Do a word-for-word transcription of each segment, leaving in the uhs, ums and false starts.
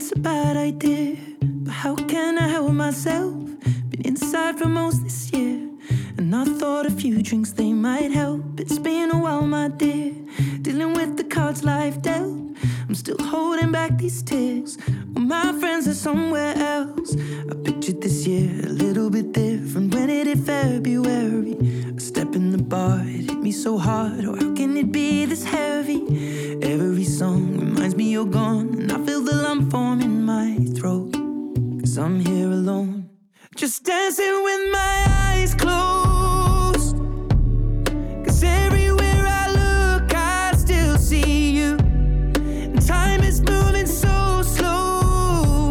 it's a bad idea, but how can I help myself? Been inside for most this year, and I thought a few drinks, they might help. It's been a while, my dear, dealing with the cards life dealt. I'm still holding back these tears, well, my friends are somewhere else. I pictured this year a little bit different when it hit February. A step in the bar, it hit me so hard, or how can it be this heavy? Every song reminds me you're gone, and I feel the lump form in my throat, 'cause I'm here alone, just dancing with my eyes closed. 'Cause everywhere I look, I still see you. And time is moving so slow,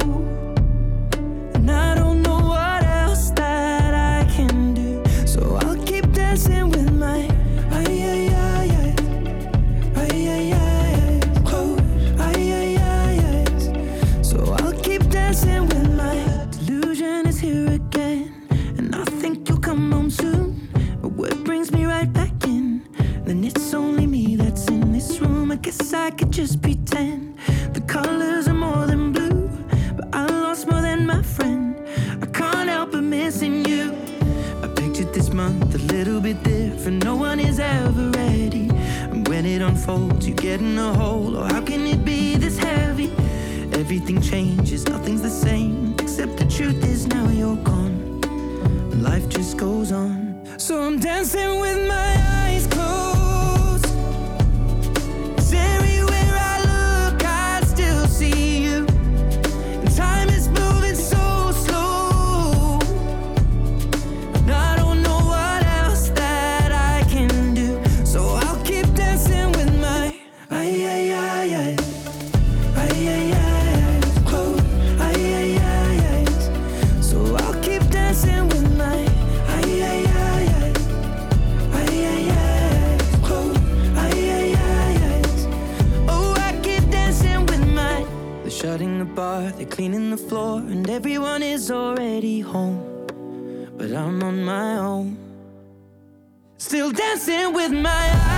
and I don't know what else that I can do. So I'll keep dancing with my ay, ay, ay, ay, ay, ay, ay, close, ay, ay, ay, ay. So I'll keep dancing with my delusion is here again, and I think you'll come home soon. But what brings me right back in? Then it's only me that's in this room. I guess I could just pretend the colors are more than blue, but I lost more than my friend. I can't help but missing you. I pictured this month a little bit different. No one is ever ready, and when it unfolds, you get in a hole. Or how can it be this heavy? Everything changes, nothing's the same, except the truth is now you're gone, and life just goes on. So I'm dancing with my eyes closed, 'cause everywhere I look, I still see you. And time is moving so slow, and I don't know what else that I can do. So I'll keep dancing with my ay, ay, ay, ay, ay, ay, ay, close, ay, ay, ay, ay. So I'll keep dancing with my ay, ay, ay, ay, ay, ay, ay, close, ay, ay, ay, ay. Oh, I keep dancing with my. They're shutting the bar, they're cleaning the floor, and everyone is already home, but I'm on my own, still dancing with my eyes.